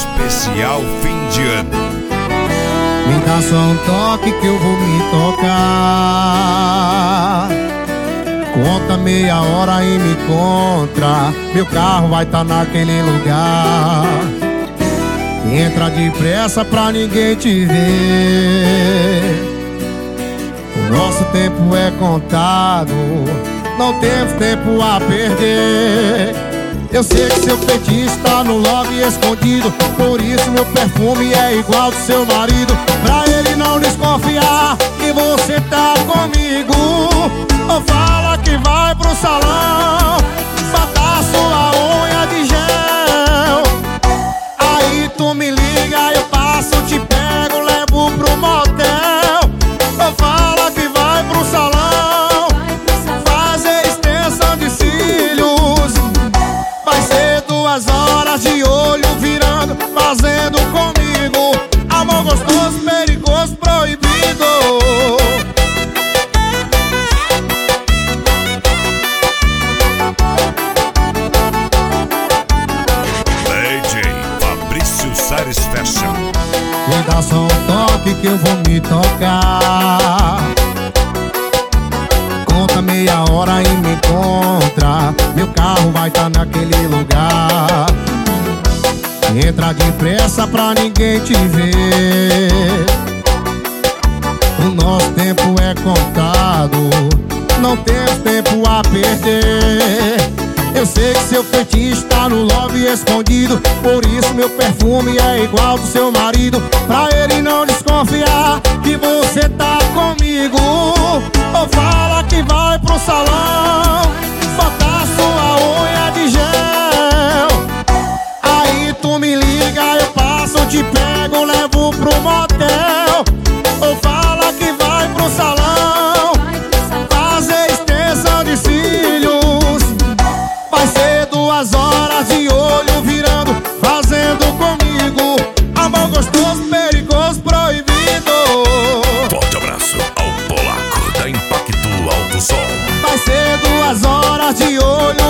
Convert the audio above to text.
especial fim de ano. Me dá só um toque que eu vou me tocar. Conta meia hora e me encontra. Meu carro vai tá naquele lugar. Entra depressa pra ninguém te ver. O nosso tempo é contado, não temos tempo a perder. Eu sei que seu feitiço tá no lobby escondido, por isso meu perfume é igual do seu marido. Pra ele não desconfiar que você tá comigo, ou fala que vai pro salão botar sua unha de gel. Aí tu me liga, eu passo, te pego, levo pro motel. Ou fala que vai pro salão fazer extensão de cílios. Vai ser 2 horas de olho virando, fazendo comigo amor gostoso, perigoso, proibido. DJ Fabrício Sares Fashion. Me dá só um toque que eu vou me tocar. Conta meia hora e me encontra. Meu carro vai tá naquele lugar. Entra depressa pra ninguém te ver. O nosso tempo é contado, não temos tempo a perder. Eu sei que seu feitiço tá no lobby escondido, por isso meu perfume é igual do seu marido. Pra ele não desconfiar que você tá comigo, ou fala que vai pro salão botar sua unha de gel. Aí tu me liga, eu passo, te pego, levo pro motel. Ou fala que vai pro salão fazer extensão de cílios. Vai ser 2 horas de olho virando, fazendo comigo amor gostoso, perigoso, proibido. Forte abraço ao Polaco da Impacto Alto Som. Vai ser 2 horas de olho